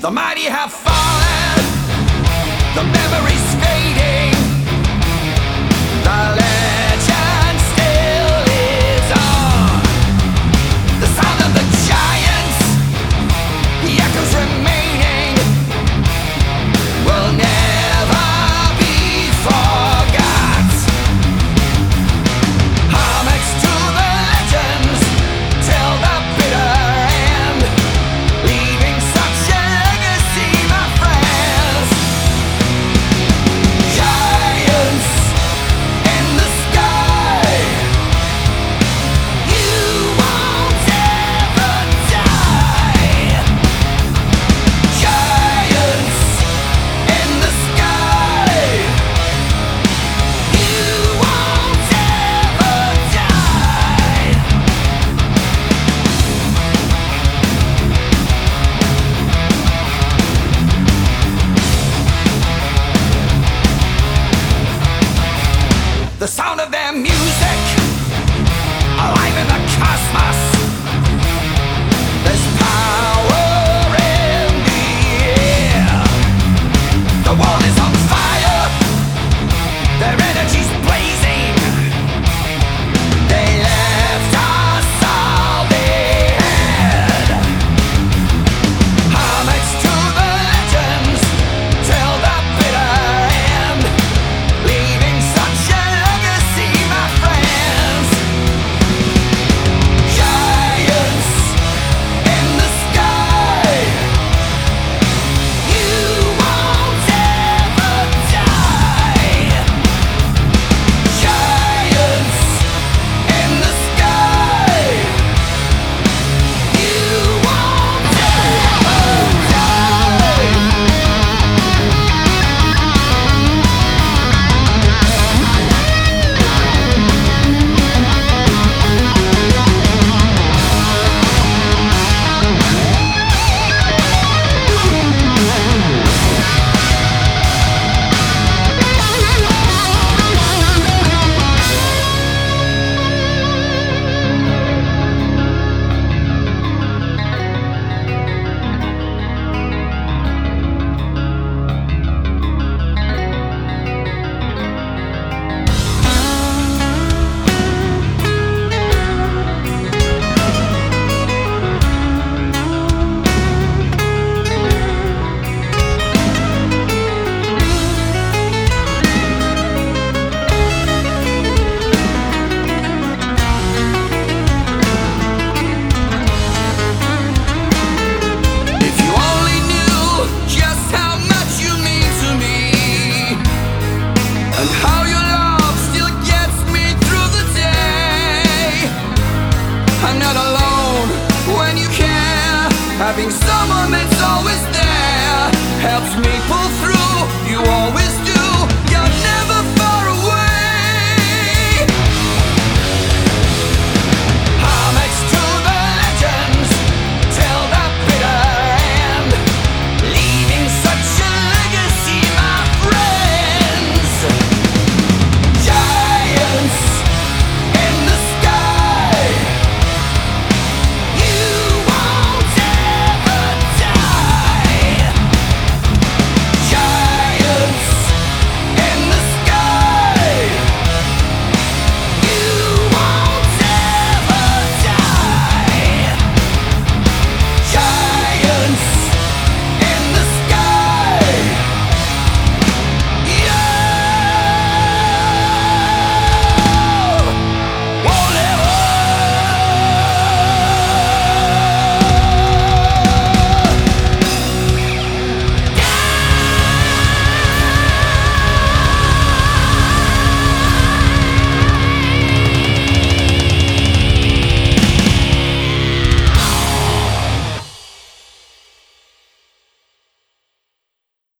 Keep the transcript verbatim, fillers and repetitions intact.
The mighty have fallen, the memories fading, the legend still lives on. The sound of the giants, the echoes remaining, will never be forgot. Homage to the legends till the bitter end, leaving such a legacy, my friends. Giants in the sky, you won't ever die. Giants in the sky, you won't ever die. The sound of their music, alive in the cosmos. There's power in the air. The world is on fire, their energy's blazing. They left us all they had. Homage to the legends till the bitter end, leaving such a legacy, my friends. Giants in the sky, you won't ever die. Giants in the sky, you won't ever die. If you only knew just how much you mean to me, and how your love still gets me through the day. I'm not alone when you care, having someone that's always there helps me pull through.